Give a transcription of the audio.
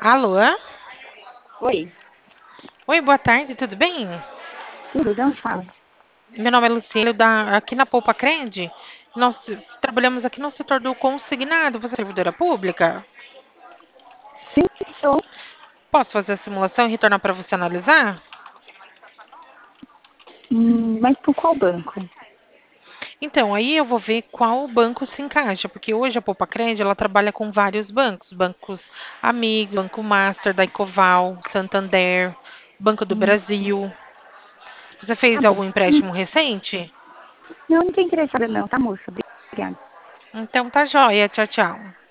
Alô? Oi, Oi, boa tarde, tudo bem? tudo, não fala. Meu nome é Luciano, aqui na Poupa Crede. Nós trabalhamos aqui no setor do consignado. Você é servidora pública? Sim, sou. Posso fazer a simulação e retornar para você analisar? Mas por qual banco? Então, aí eu vou ver qual banco se encaixa, porque hoje a Poupa Crede, ela trabalha com vários bancos. Bancos Amigos, Banco Master, da Ecoval, Santander, Banco do Hum, Brasil. Você tá fez bom. algum empréstimo recente? Não, não tô interessada não, tá, moça? Obrigada. Então tá joia, tchau, tchau.